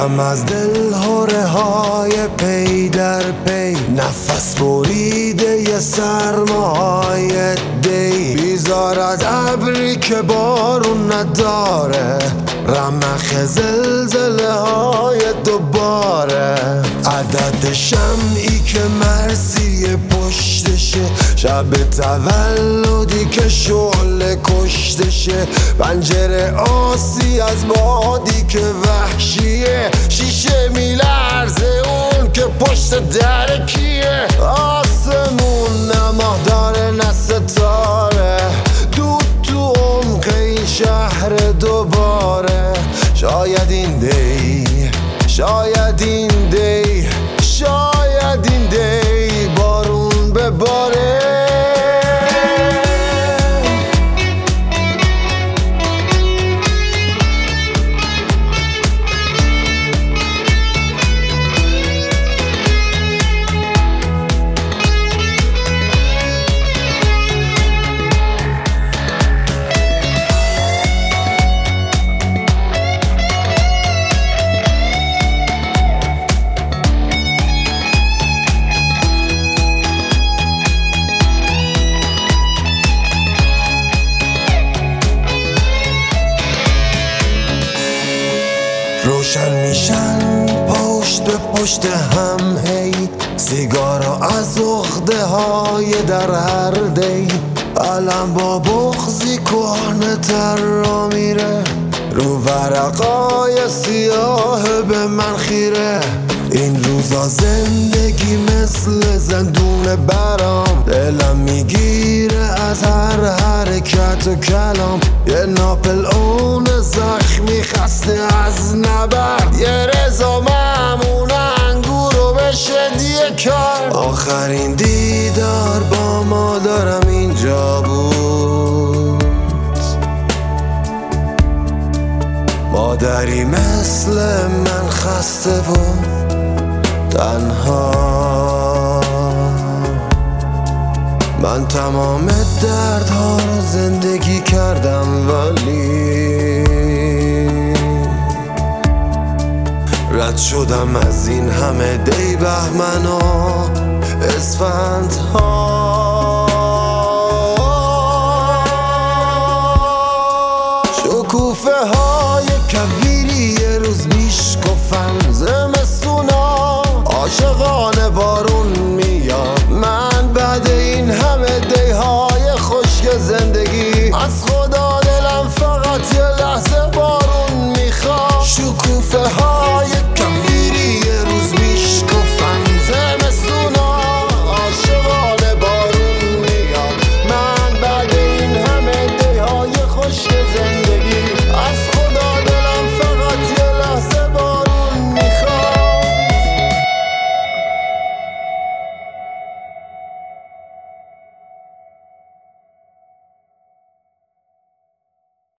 شدم از دل هره های پی در پی، نفس بریده ی سرمای دی، بیزار از ابری که بارون نداره، رمق زلزله های دوباره، عدد شمعی که مرسی پشتشه، شب تولدی که شعله کشتشه، پنجره آسی از بادی که وحشیه، شیشه میلرزه اون که پشت در کیه، آسمون نماه داره نه ستاره، دود تو عمق این شهر دوباره، شاید این دی، شاید این دی، شاید این دی بارون بباره. روشن میشن پشت به پشت هم هی، سیگارا از عقده های در هر دی، علم با بغضی کهنه تر را میره، رو ورقای سیاه به من خیره، این روزا زندگی مثل زندون برام، دلم میگیره از هر حرکت و کلام، یه ناپل اون زخمی خسته از نبرد، یه رضا ممون انگورو بشه دیه کار، آخرین دیدار با مادرم اینجا بود، مادری مثل من خسته و تنها، من تمام دردها رو زندگی کردم ولی رد شدم از این همه دی بهمن و اسفندها.